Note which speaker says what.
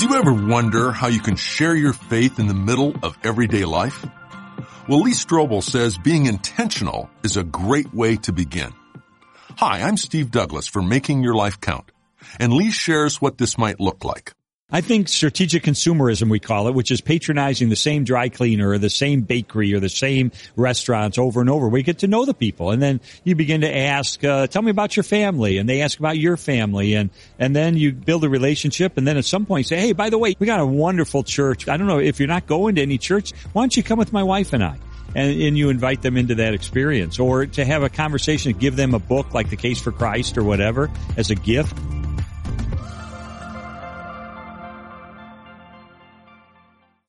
Speaker 1: Do you ever wonder how you can share your faith in the middle of everyday life? Well, Lee Strobel says being intentional is a great way to begin. Hi, I'm Steve Douglas for Making Your Life Count, and Lee shares what this might look like.
Speaker 2: I think strategic consumerism, we call it, which is patronizing the same dry cleaner or the same bakery or the same restaurants over and over. We get to know the people, and then you begin to ask, tell me about your family, and they ask about your family, and then you build a relationship, and then at some point say, hey, by the way, we got a wonderful church. I don't know if you're not going to any church, why don't you come with my wife and I? And you invite them into that experience, or to have a conversation, give them a book like The Case for Christ or whatever as a gift.